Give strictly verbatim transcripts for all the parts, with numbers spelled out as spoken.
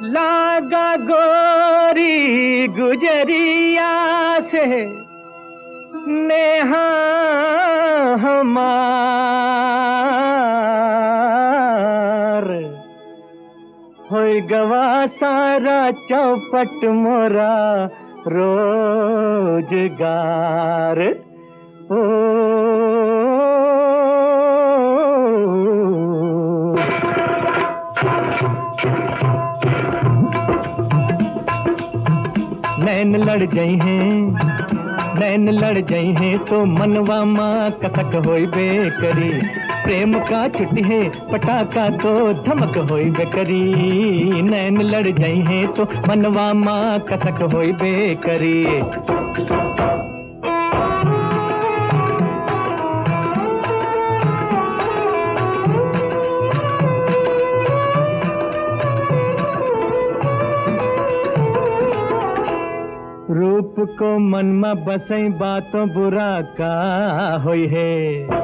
लागा गोरी गुजरिया से नेहा हमार होई गवा सारा चौपट मोरा रोजगार। ओ नैन लड़ गई हैं नैन लड़ गई हैं तो मनवा माँ कसक होई बेकरी। प्रेम का छुट्टी है पटाखा तो धमक होई बेकरी। नैन लड़ गई हैं तो मनवा माँ कसक होई बेकरी। रूप को मन में बसई बातों बुरा का होई है।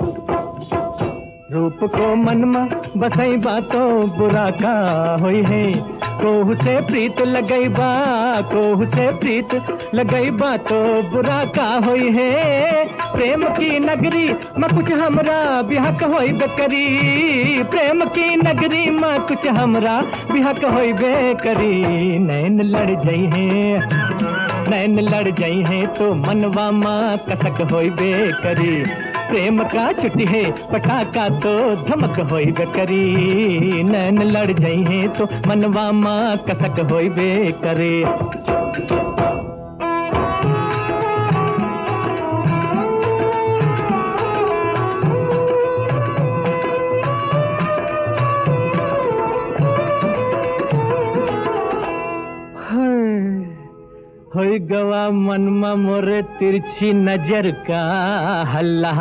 रूप को मन में बसई बातों बुरा का होई है। कोहू से प्रीत लगई बा कोहू से प्रीत लगई बा तो बुरा का होई है। प्रेम की नगरी में कुछ हमरा बिहक होई बेकरी। प्रेम की नगरी में कुछ हमरा बिहक होई बेकरी। नैन लड़ गई हैं नैन लड़ गई हैं तो मनवा माँ कसक होई बेकरी। प्रेम का छुट्टी है पटाखा तो धमक होई बेकरी। नैन लड़ गई हैं तो मनवा माँ कसक होई बेकरी। होई गवा मनमा मोरे तिरछी नजर का हल्ला।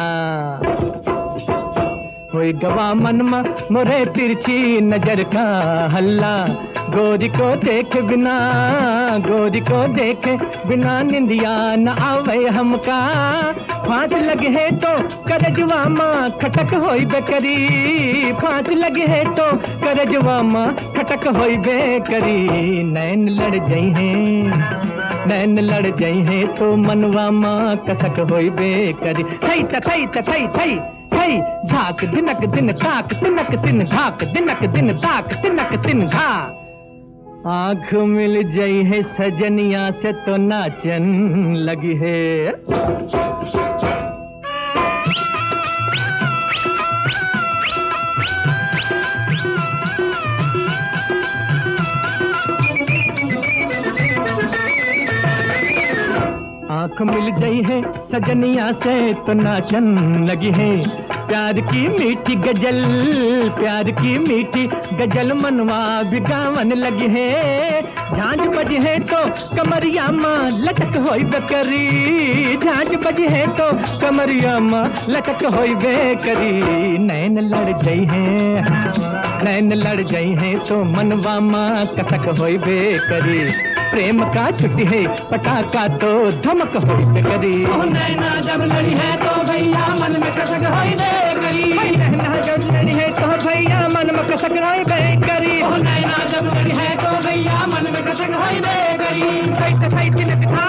होई गवा मनमा मोरे तिरछी नजर का हल्ला। गोरी को देख बिना गोरी को देख बिना निंदिया न आवे हमका। फांस लगे है तो करजवा माँ खटक होई बेकरी। फांस लगे है तो करजवा माँ खटक होई बेकरी। नैन लड़ गई हैं नैन लड़ गई हैं तो मनवा माँ कसक होई बेकरी। थई त थई त थई थई थई झाक दिनक दिन ताक तिनक दिन झाक दिनक दिन ताक तिनक दिन घा। आँख मिल जाई है सजनिया से तो नाचन लगी है। आँख मिल गई है सजनिया से तो नाचन लगी है। प्यार की मीठी गजल प्यार की मीठी गजल मनवा बिगावन लगी है। झांझ बजी है तो कमरिया माँ लटक होई बेकरी। झांझ बजी है तो कमरिया माँ लटक होई बेकरी। नैन लड़ गई हैं नैन लड़ गई हैं तो मनवा माँ कसक होई बेकरी। प्रेम का छुट्टी है पटाखा तो धमक होई बेकरी। नैना जब लड़ी है तो भैया मन में कसक होई बेकरी। नैना जब लड़ी है तो भैया मन में कसक होई बेकरी। नैना जब लड़ी है तो भैया मन में कसक होई बेकरी। सैत सैत था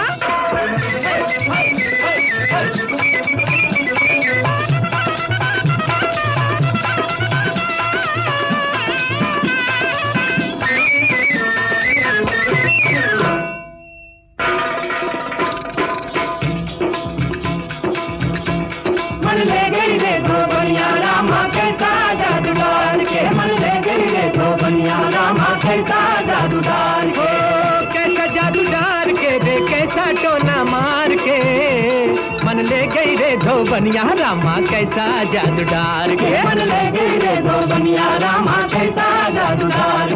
मन ले गई रे तो बनिया रामा कैसा जादू डाल के। मन ले गई रे तो बनिया रामा कैसा जादू डाल के। कैसा जादू डाल के दे कैसा टोना मार के। मन ले गई रे धो बनिया रामा कैसा जादू डाल के। मन ले गई रे तो बनिया रामा कैसा जादू डाल